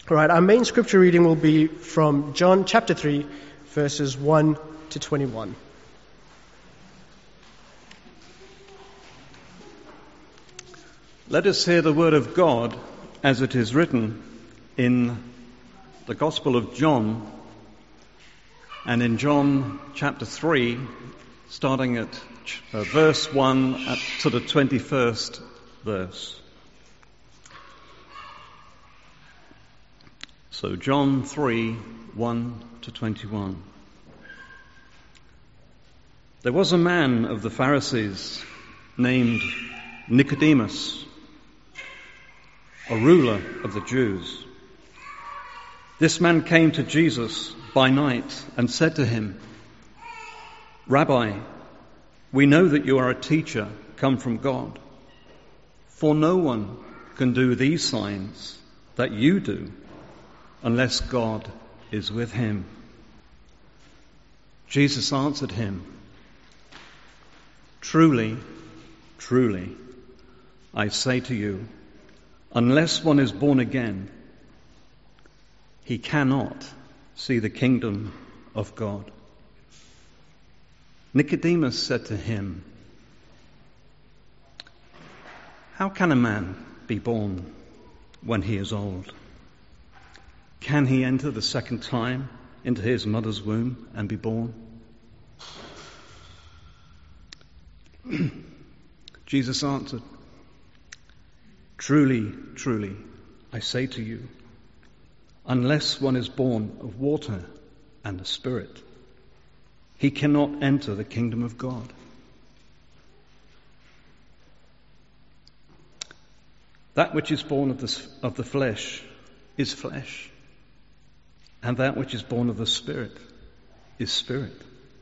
All right, our main scripture reading will be from John chapter 3, verses 1 to 21. Let us hear the word of God as it is written in the Gospel of John and in John chapter 3, starting at verse 1 to the 21st verse. So John 3, 1 to 21. There was a man of the Pharisees named Nicodemus, a ruler of the Jews. This man came to Jesus by night and said to him, "Rabbi, we know that you are a teacher come from God, for no one can do these signs that you do unless God is with him." Jesus answered him, "Truly, truly, I say to you, unless one is born again, he cannot see the kingdom of God." Nicodemus said to him, "How can a man be born when he is old? Can he enter the second time into his mother's womb and be born?" Jesus answered, "Truly, truly, I say to you, unless one is born of water and the Spirit, he cannot enter the kingdom of God. That which is born of the flesh is flesh, and that which is born of the Spirit is spirit.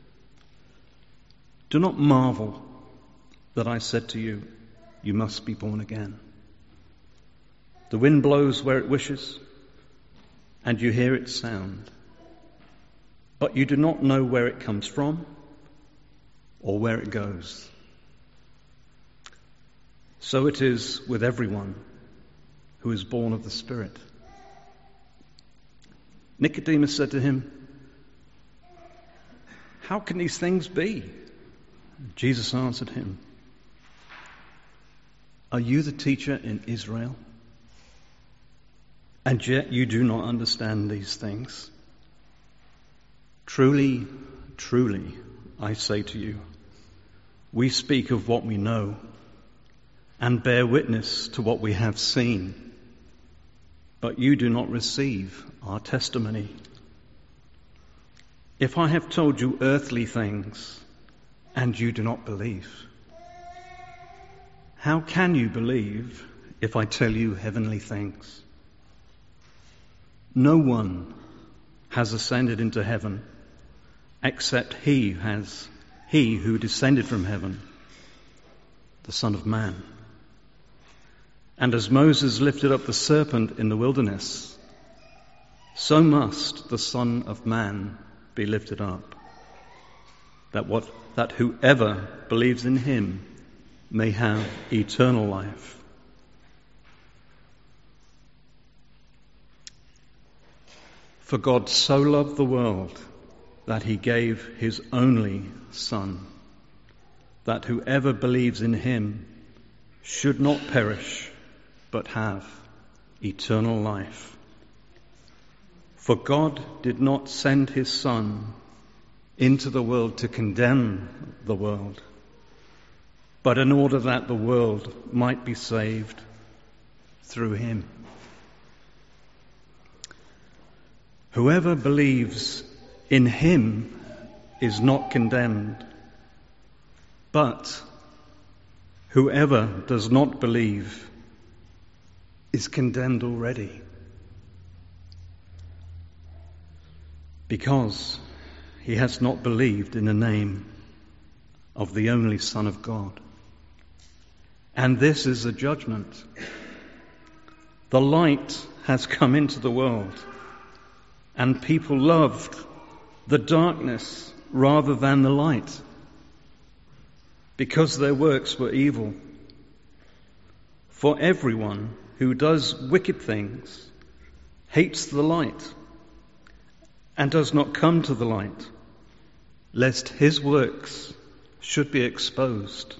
Do not marvel that I said to you, you must be born again. The wind blows where it wishes, and you hear its sound, but you do not know where it comes from or where it goes. So it is with everyone who is born of the Spirit." Nicodemus said to him, "How can these things be?" Jesus answered him, "Are you the teacher in Israel? And yet you do not understand these things? Truly, truly, I say to you, we speak of what we know and bear witness to what we have seen, but you do not receive our testimony. If I have told you earthly things and you do not believe, how can you believe if I tell you heavenly things? No one has ascended into heaven except he who descended from heaven, the Son of Man. And as Moses lifted up the serpent in the wilderness, so must the Son of Man be lifted up, that whoever believes in him may have eternal life." For God so loved the world that he gave his only Son, that whoever believes in him should not perish, but have eternal life. For God did not send his Son into the world to condemn the world, but in order that the world might be saved through him. Whoever believes in him is not condemned, but whoever does not believe is condemned already, because he has not believed in the name of the only Son of God. And this is the judgment. The light has come into the world, and people loved the darkness rather than the light, because their works were evil. For everyone who does wicked things hates the light and does not come to the light, lest his works should be exposed.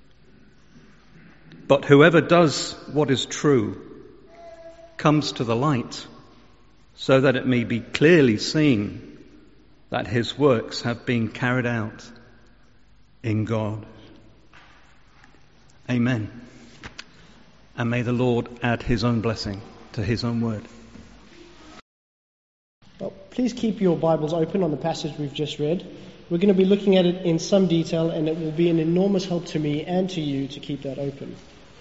But whoever does what is true comes to the light, so that it may be clearly seen that his works have been carried out in God. Amen. And may the Lord add his own blessing to his own word. Well, please keep your Bibles open on the passage we've just read. We're going to be looking at it in some detail, and it will be an enormous help to me and to you to keep that open.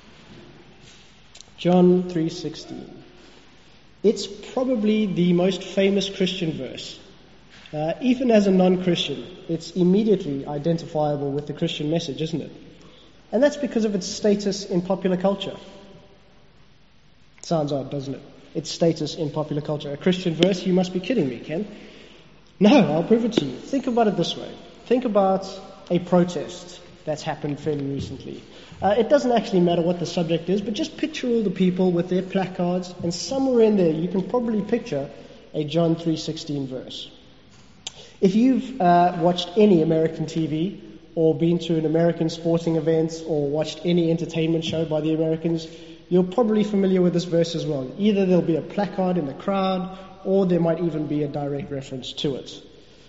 John 3:16. It's probably the most famous Christian verse. Even as a non-Christian, it's immediately identifiable with the Christian message, isn't it? And that's because of its status in popular culture. Sounds odd, doesn't it? Its status in popular culture. A Christian verse? You must be kidding me, Ken. No, I'll prove it to you. Think about it this way. Think about a protest that's happened fairly recently. It doesn't actually matter what the subject is, but just picture all the people with their placards, and somewhere in there you can probably picture a John 3:16 verse. If you've watched any American TV, or been to an American sporting event, or watched any entertainment show by the Americans, you're probably familiar with this verse as well. Either there'll be a placard in the crowd, or there might even be a direct reference to it.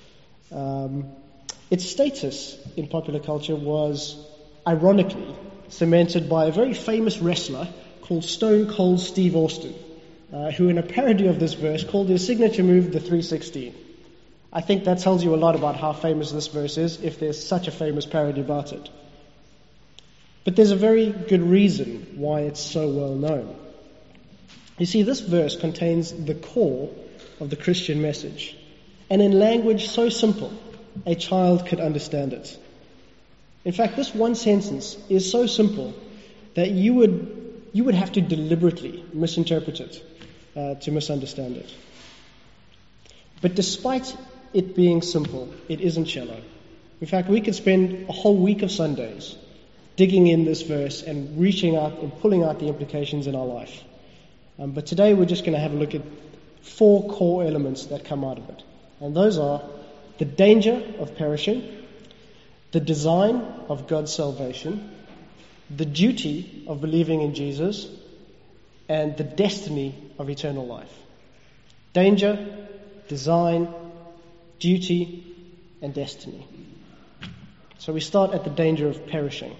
Its status in popular culture was, ironically, cemented by a very famous wrestler called Stone Cold Steve Austin, who in a parody of this verse called his signature move the 316. I think that tells you a lot about how famous this verse is, if there's such a famous parody about it. But there's a very good reason why it's so well known. You see, this verse contains the core of the Christian message, and in language so simple, a child could understand it. In fact, this one sentence is so simple that you would have to deliberately misinterpret it to misunderstand it. But despite it being simple, it isn't shallow. In fact, we could spend a whole week of Sundays digging in this verse and reaching out and pulling out the implications in our life. But today we're just going to have a look at 4 core elements that come out of it. And those are the danger of perishing, the design of God's salvation, the duty of believing in Jesus, and the destiny of eternal life. Danger, design, duty, and destiny. So we start at the danger of perishing.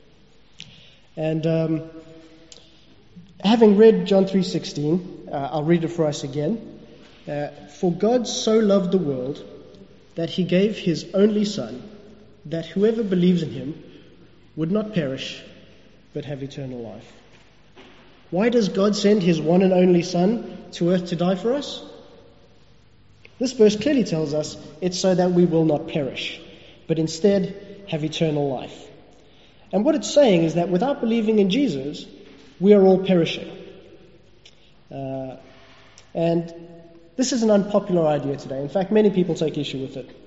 And having read John 3:16, I'll read it for us again. For God so loved the world that he gave his only Son, that whoever believes in him would not perish, but have eternal life. Why does God send his one and only Son to earth to die for us? This verse clearly tells us it's so that we will not perish, but instead have eternal life. And what it's saying is that without believing in Jesus, we are all perishing. And this is an unpopular idea today. In fact, many people take issue with it.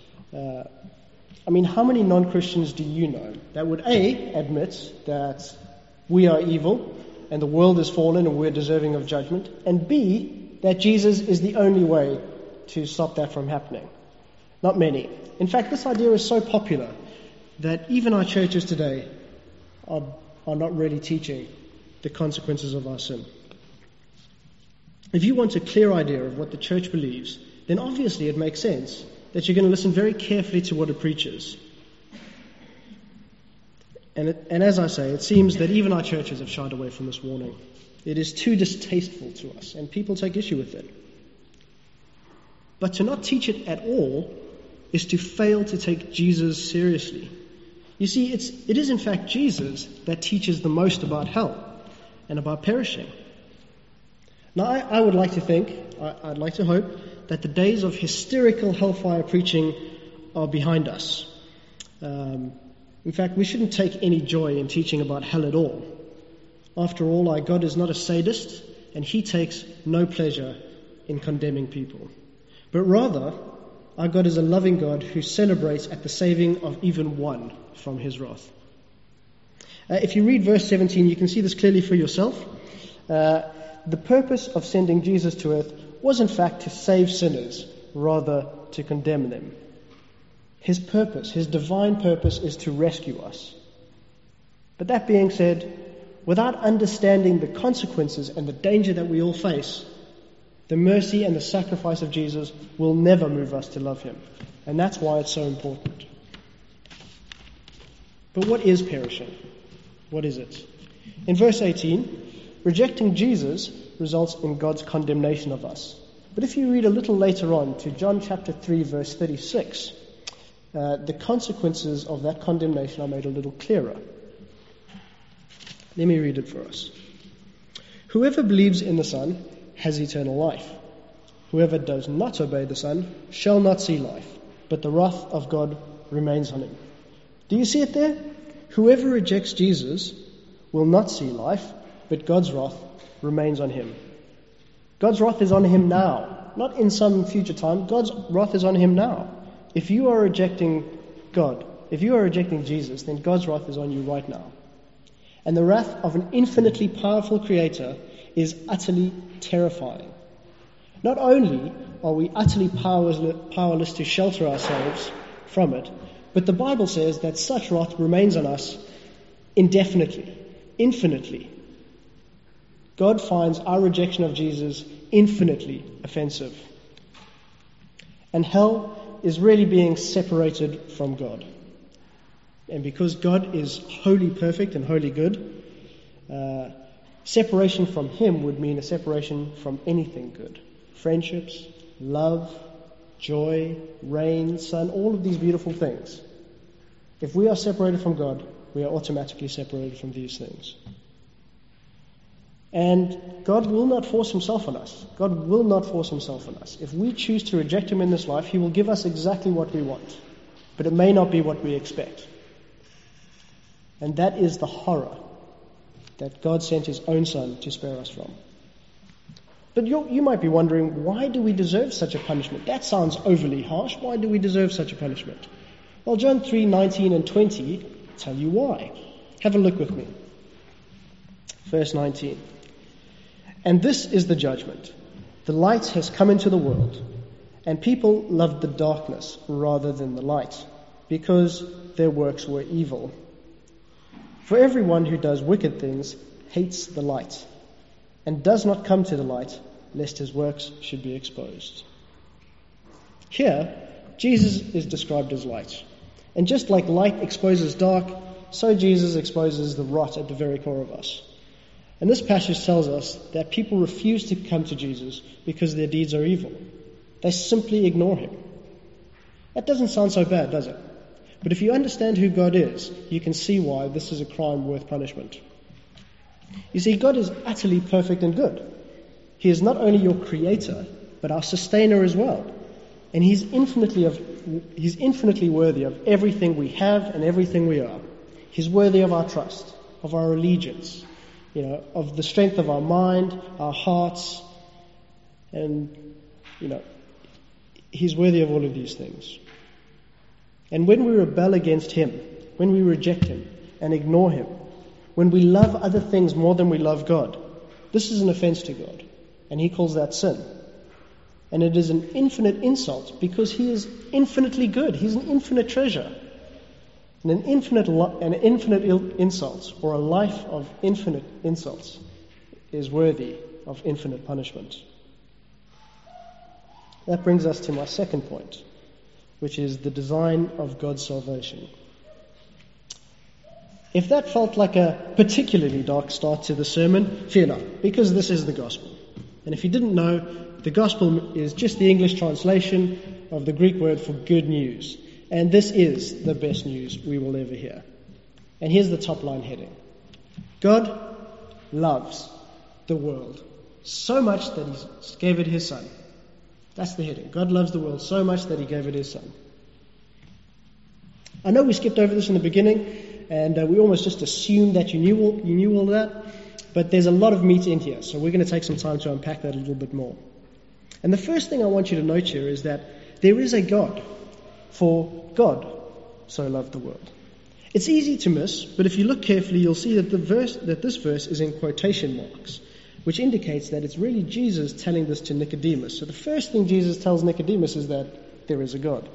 How many non-Christians do you know that would A, admit that we are evil and the world is fallen and we're deserving of judgment, and B, that Jesus is the only way to stop that from happening? Not many. In fact, this idea is so popular that even our churches today are not really teaching the consequences of our sin. If you want a clear idea of what the church believes, then obviously it makes sense that you're going to listen very carefully to what it preaches. And as I say, it seems that even our churches have shied away from this warning. It is too distasteful to us, and people take issue with it. But to not teach it at all is to fail to take Jesus seriously. You see, it is in fact Jesus that teaches the most about hell and about perishing. Now, I would like to think, I'd like to hope, that the days of hysterical hellfire preaching are behind us. In fact, we shouldn't take any joy in teaching about hell at all. After all, our God is not a sadist, and he takes no pleasure in condemning people. But rather, our God is a loving God who celebrates at the saving of even one from his wrath. If you read verse 17, you can see this clearly for yourself. the purpose of sending Jesus to earth was in fact to save sinners rather to condemn them. His purpose, his divine purpose, is to rescue us. But that being said, without understanding the consequences and the danger that we all face, the mercy and the sacrifice of Jesus will never move us to love him. And that's why it's so important. But what is perishing? What is it? In verse 18, rejecting Jesus results in God's condemnation of us. But if you read a little later on to John chapter 3, verse 36, the consequences of that condemnation are made a little clearer. Let me read it for us. Whoever believes in the Son has eternal life. Whoever does not obey the Son shall not see life, but the wrath of God remains on him. Do you see it there? Whoever rejects Jesus will not see life, but God's wrath remains on him. God's wrath is on him now, not in some future time. God's wrath is on him now. If you are rejecting God, if you are rejecting Jesus, then God's wrath is on you right now. And the wrath of an infinitely powerful Creator is utterly terrifying. Not only are we utterly powerless to shelter ourselves from it, but the Bible says that such wrath remains on us indefinitely, infinitely. God finds our rejection of Jesus infinitely offensive. And hell is really being separated from God. And because God is wholly perfect and wholly good, separation from him would mean a separation from anything good. Friendships, love, joy, rain, sun, all of these beautiful things. If we are separated from God, we are automatically separated from these things. And God will not force himself on us. God will not force himself on us. If we choose to reject him in this life, he will give us exactly what we want. But it may not be what we expect. And that is the horror that God sent his own Son to spare us from. But you might be wondering, why do we deserve such a punishment? That sounds overly harsh. Why do we deserve such a punishment? Well, John 3:19 and 20 tell you why. Have a look with me. Verse 19. And this is the judgment. The light has come into the world, and people loved the darkness rather than the light, because their works were evil. For everyone who does wicked things hates the light, and does not come to the light, lest his works should be exposed. Here, Jesus is described as light. And just like light exposes dark, so Jesus exposes the rot at the very core of us. And this passage tells us that people refuse to come to Jesus because their deeds are evil. They simply ignore him. That doesn't sound so bad, does it? But if you understand who God is, you can see why this is a crime worth punishment. You see, God is utterly perfect and good. He is not only your creator, but our sustainer as well. And he's infinitely worthy of everything we have and everything we are. He's worthy of our trust, of our allegiance, of the strength of our mind, our hearts, and, he's worthy of all of these things. And when we rebel against him, when we reject him and ignore him, when we love other things more than we love God, this is an offense to God, and he calls that sin. And it is an infinite insult because he is infinitely good. He's an infinite treasure. And an infinite insult, or a life of infinite insults, is worthy of infinite punishment. That brings us to my second point, which is the design of God's salvation. If that felt like a particularly dark start to the sermon, fear not, because this is the gospel. And if you didn't know, the gospel is just the English translation of the Greek word for good news. And this is the best news we will ever hear. And here's the top line heading. God loves the world so much that he gave it his Son. That's the heading. God loves the world so much that he gave it his Son. I know we skipped over this in the beginning, and we almost just assumed that you knew all that, but there's a lot of meat in here, so we're going to take some time to unpack that a little bit more. And the first thing I want you to note here is that there is a God, for God so loved the world. It's easy to miss, but if you look carefully, you'll see that this verse is in quotation marks. which indicates that it's really Jesus telling this to Nicodemus. So the first thing Jesus tells Nicodemus is that there is a God.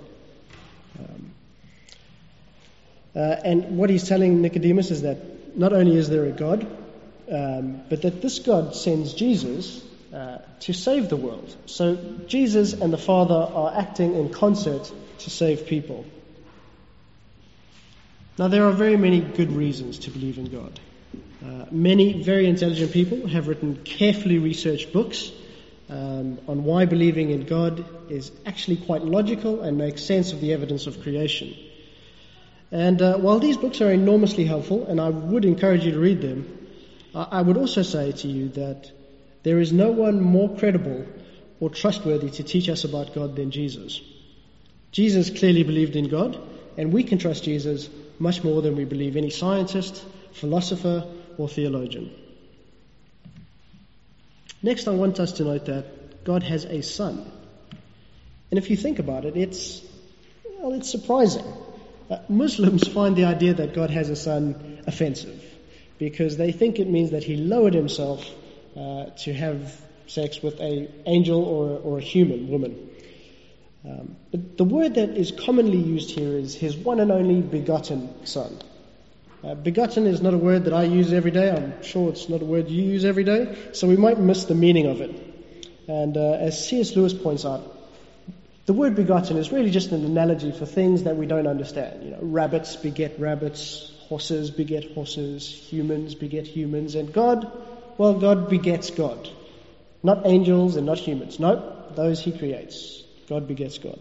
And what he's telling Nicodemus is that not only is there a God, but that this God sends Jesus to save the world. So Jesus and the Father are acting in concert to save people. Now, there are very many good reasons to believe in God. Many very intelligent people have written carefully researched books on why believing in God is actually quite logical and makes sense of the evidence of creation. And while these books are enormously helpful, and I would encourage you to read them, I would also say to you that there is no one more credible or trustworthy to teach us about God than Jesus. Jesus clearly believed in God, and we can trust Jesus much more than we believe any scientist, philosopher, or theologian. Next, I want us to note that God has a son. And if you think about it, it's surprising. Muslims find the idea that God has a son offensive because they think it means that he lowered himself to have sex with an angel or a human woman. But the word that is commonly used here is his one and only begotten son. Begotten is not a word that I use every day. I'm sure it's not a word you use every day, so we might miss the meaning of it. And as C.S. Lewis points out, the word begotten is really just an analogy for things that we don't understand. Rabbits beget rabbits, horses beget horses, humans beget humans, and God, well, God begets God. Not angels and not humans. No, those he creates. God begets God.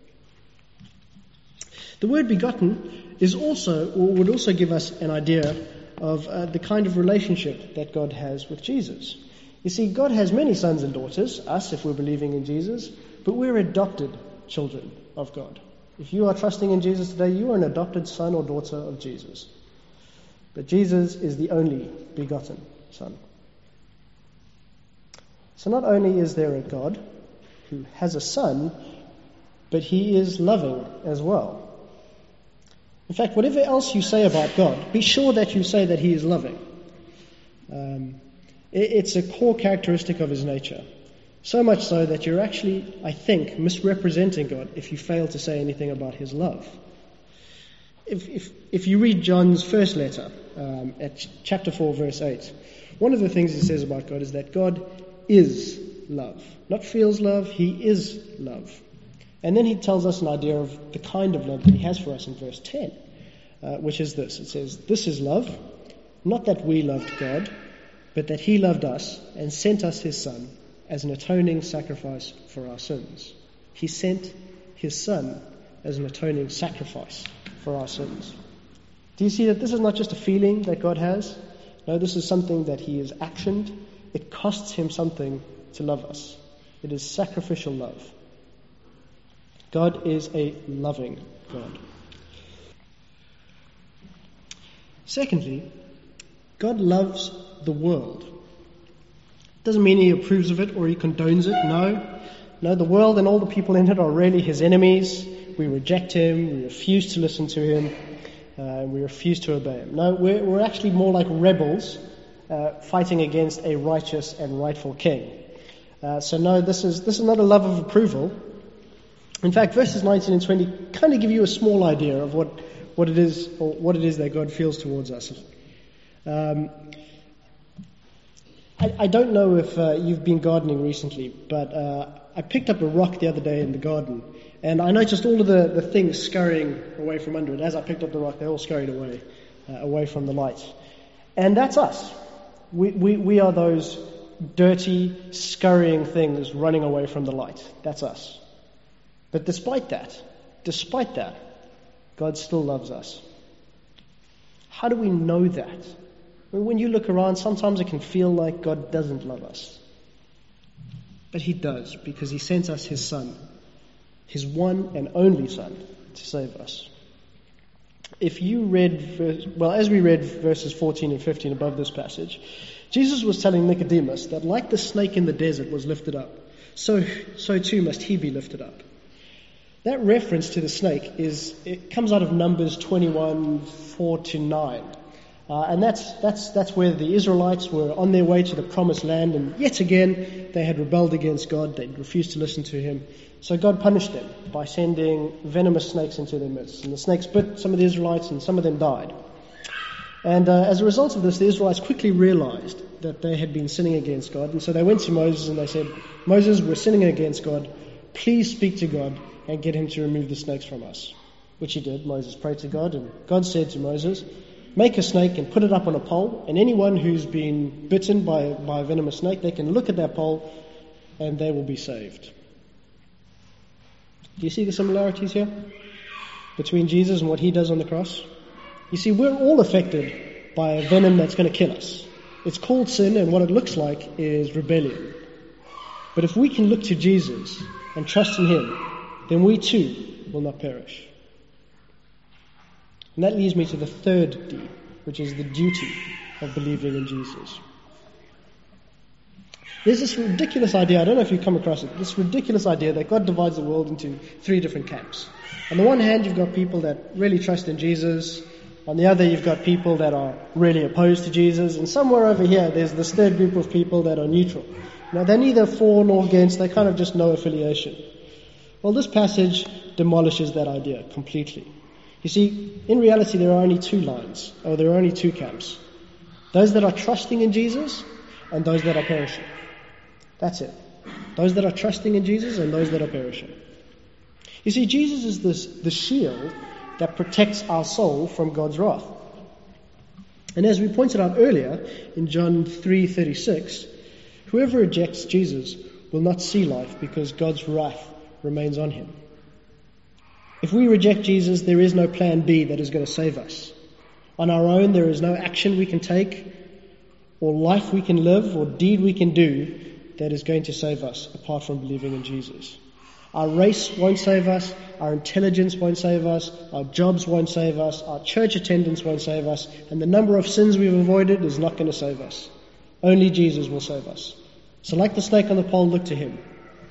The word begotten is also, or would also give us an idea of the kind of relationship that God has with Jesus. You see, God has many sons and daughters, us if we're believing in Jesus, but we're adopted children of God. If you are trusting in Jesus today, you are an adopted son or daughter of Jesus. But Jesus is the only begotten son. So not only is there a God who has a son, but he is loving as well. In fact, whatever else you say about God, be sure that you say that he is loving. It's a core characteristic of his nature. So much so that you're actually, I think, misrepresenting God if you fail to say anything about his love. If you read John's first letter, at chapter 4, verse 8, one of the things he says about God is that God is love. Not feels love, he is love. And then he tells us an idea of the kind of love that he has for us in verse 10, which is this. It says, "This is love, not that we loved God, but that he loved us and sent us his Son as an atoning sacrifice for our sins." He sent his Son as an atoning sacrifice for our sins. Do you see that this is not just a feeling that God has? No, this is something that he has actioned. It costs him something to love us. It is sacrificial love. God is a loving God. Secondly, God loves the world. Doesn't mean he approves of it or he condones it. No, the world and all the people in it are really his enemies. We reject him, we refuse to listen to him, and we refuse to obey him. No, we're actually more like rebels fighting against a righteous and rightful king. So no, this is not a love of approval. In fact, verses 19 and 20 kind of give you a small idea of what it is that God feels towards us. I don't know if you've been gardening recently, but I picked up a rock the other day in the garden, and I noticed all of the things scurrying away from under it. As I picked up the rock, they all scurried away from the light. And that's us. We are those dirty, scurrying things running away from the light. That's us. But despite that, God still loves us. How do we know that? When you look around, sometimes it can feel like God doesn't love us. But he does, because he sent us his Son, his one and only Son, to save us. If you as we read verses 14 and 15 above this passage, Jesus was telling Nicodemus that like the snake in the desert was lifted up, so too must he be lifted up. That reference to the snake it comes out of Numbers 21, 4-9. And that's where the Israelites were on their way to the promised land, and yet again they had rebelled against God. They refused to listen to Him. So God punished them by sending venomous snakes into their midst. And the snakes bit some of the Israelites, and some of them died. And as a result of this, the Israelites quickly realized that they had been sinning against God. And so they went to Moses and they said, "Moses, we're sinning against God. Please speak to God and get Him to remove the snakes from us." Which he did. Moses prayed to God, and God said to Moses, "Make a snake and put it up on a pole, and anyone who's been bitten by a venomous snake, they can look at that pole and they will be saved." Do you see the similarities here between Jesus and what He does on the cross? You see, we're all affected by a venom that's going to kill us. It's called sin, and what it looks like is rebellion. But if we can look to Jesus and trust in Him, then we too will not perish. And that leads me to the third D, which is the duty of believing in Jesus. There's this ridiculous idea, I don't know if you've come across it, this ridiculous idea that God divides the world into 3 different camps. On the one hand, you've got people that really trust in Jesus. On the other, you've got people that are really opposed to Jesus. And somewhere over here, there's this third group of people that are neutral. Now, they're neither for nor against, they kind of just no affiliation. Well, this passage demolishes that idea completely. You see, in reality, there are only 2 lines, or there are only 2 camps. Those that are trusting in Jesus and those that are perishing. That's it. Those that are trusting in Jesus and those that are perishing. You see, Jesus is the shield that protects our soul from God's wrath. And as we pointed out earlier in John 3:36, whoever rejects Jesus will not see life because God's wrath remains on him. If we reject Jesus, there is no plan B that is going to save us. On our own, there is no action we can take, or life we can live, or deed we can do that is going to save us apart from believing in Jesus. Our race won't save us, our intelligence won't save us, our jobs won't save us, our church attendance won't save us, and the number of sins we've avoided is not going to save us. Only Jesus will save us. So like the snake on the pole, look to Him.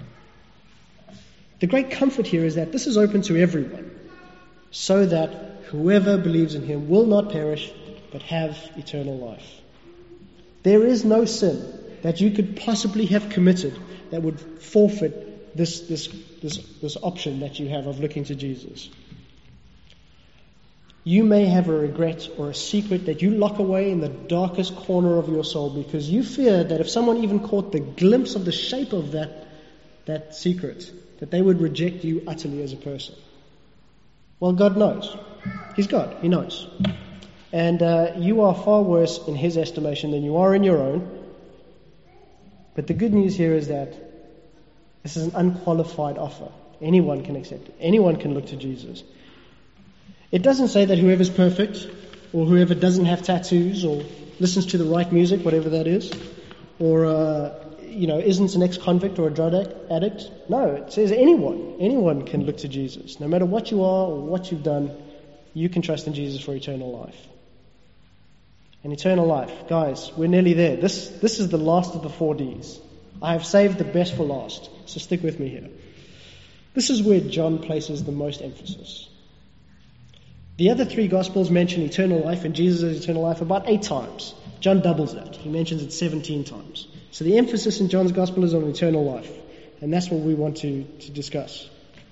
The great comfort here is that this is open to everyone, so that whoever believes in Him will not perish, but have eternal life. There is no sin that you could possibly have committed that would forfeit this option that you have of looking to Jesus. You may have a regret or a secret that you lock away in the darkest corner of your soul because you fear that if someone even caught the glimpse of the shape of that secret, that they would reject you utterly as a person. Well, God knows. He's God. He knows. And you are far worse in His estimation than you are in your own. But the good news here is that this is an unqualified offer. Anyone can accept it. Anyone can look to Jesus. It doesn't say that whoever's perfect, or whoever doesn't have tattoos, or listens to the right music, whatever that is, or isn't an ex-convict or a drug addict. No, it says anyone can look to Jesus. No matter what you are or what you've done, you can trust in Jesus for eternal life. And eternal life, guys, we're nearly there. This is the last of the 4 Ds. I have saved the best for last, so stick with me here. This is where John places the most emphasis. The other 3 Gospels mention eternal life and Jesus' eternal life about 8 times. John doubles that. He mentions it 17 times. So the emphasis in John's Gospel is on eternal life, and that's what we want to discuss.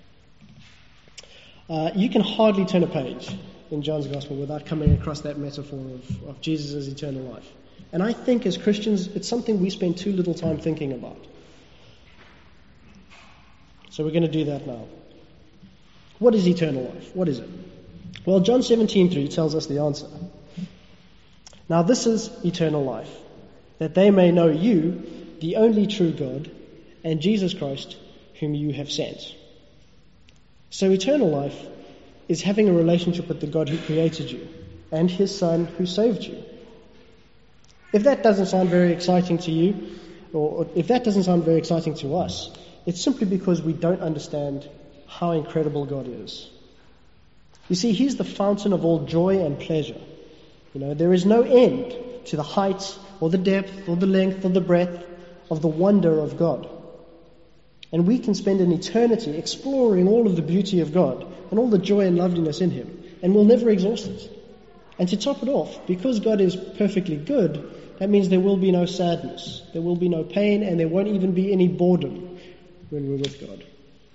You can hardly turn a page in John's Gospel without coming across that metaphor of Jesus' eternal life. And I think as Christians, it's something we spend too little time thinking about. So we're going to do that now. What is eternal life? What is it? Well, John 17:3 tells us the answer. Now this is eternal life, that they may know you, the only true God, and Jesus Christ, whom you have sent. So eternal life is having a relationship with the God who created you, and His Son who saved you. If that doesn't sound very exciting to you, or if that doesn't sound very exciting to us, it's simply because we don't understand how incredible God is. You see, He's the fountain of all joy and pleasure. There is no end to the height, or the depth, or the length, or the breadth of the wonder of God. And we can spend an eternity exploring all of the beauty of God and all the joy and loveliness in Him, and we'll never exhaust it. And to top it off, because God is perfectly good, that means there will be no sadness, there will be no pain, and there won't even be any boredom when we're with God.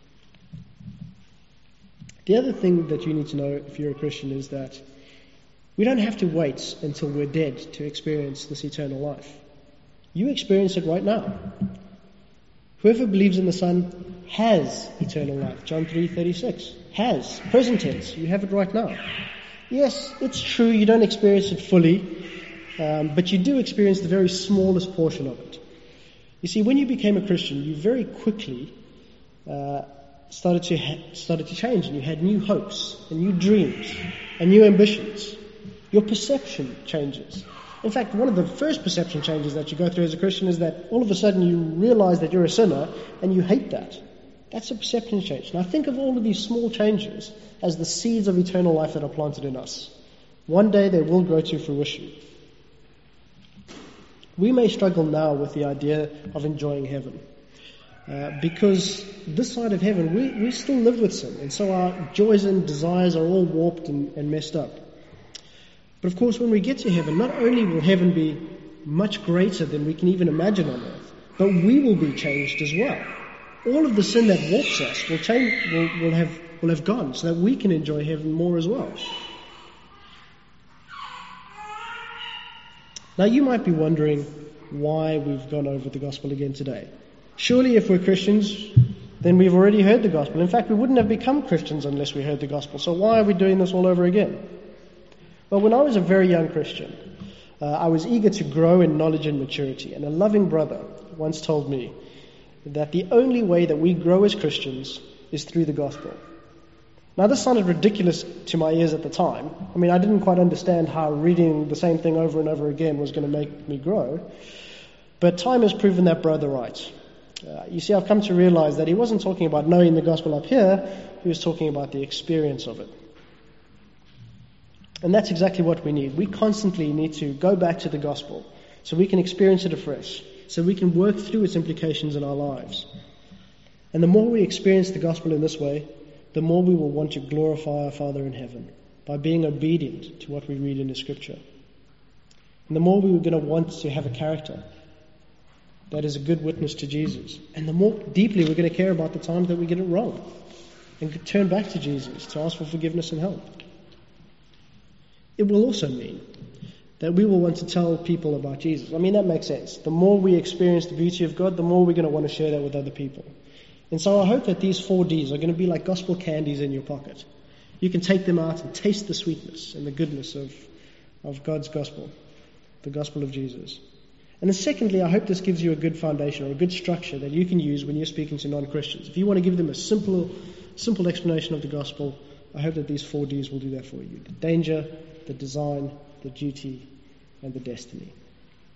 The other thing that you need to know if you're a Christian is that we don't have to wait until we're dead to experience this eternal life. You experience it right now. Whoever believes in the Son has eternal life. John 3:36. Has. Present tense. You have it right now. Yes, it's true you don't experience it fully, but you do experience the very smallest portion of it. You see, when you became a Christian, you very quickly started to change, and you had new hopes and new dreams and new ambitions. Your perception changes. In fact, one of the first perception changes that you go through as a Christian is that all of a sudden you realize that you're a sinner and you hate that. That's a perception change. Now think of all of these small changes as the seeds of eternal life that are planted in us. One day they will grow to fruition. We may struggle now with the idea of enjoying heaven. Because this side of heaven, we still live with sin. And so our joys and desires are all warped and messed up. But of course, when we get to heaven, not only will heaven be much greater than we can even imagine on earth, but we will be changed as well. All of the sin that warps us will have gone, so that we can enjoy heaven more as well. Now you might be wondering why we've gone over the gospel again today. Surely if we're Christians, then we've already heard the gospel. In fact, we wouldn't have become Christians unless we heard the gospel. So why are we doing this all over again? Well, when I was a very young Christian, I was eager to grow in knowledge and maturity. And a loving brother once told me that the only way that we grow as Christians is through the gospel. Now, this sounded ridiculous to my ears at the time. I mean, I didn't quite understand how reading the same thing over and over again was going to make me grow. But time has proven that brother right. You see, I've come to realize that he wasn't talking about knowing the gospel up here, he was talking about the experience of it. And that's exactly what we need. We constantly need to go back to the gospel so we can experience it afresh, so we can work through its implications in our lives. And the more we experience the gospel in this way, the more we will want to glorify our Father in heaven by being obedient to what we read in the Scripture. And the more we're going to want to have a character that is a good witness to Jesus. And the more deeply we're going to care about the times that we get it wrong and turn back to Jesus to ask for forgiveness and help. It will also mean that we will want to tell people about Jesus. I mean, that makes sense. The more we experience the beauty of God, the more we're going to want to share that with other people. And so I hope that these 4 Ds are going to be like gospel candies in your pocket. You can take them out and taste the sweetness and the goodness of God's gospel, the gospel of Jesus. And then secondly, I hope this gives you a good foundation or a good structure that you can use when you're speaking to non-Christians. If you want to give them a simple explanation of the gospel, I hope that these 4 Ds will do that for you. The danger, the design, the duty, and the destiny.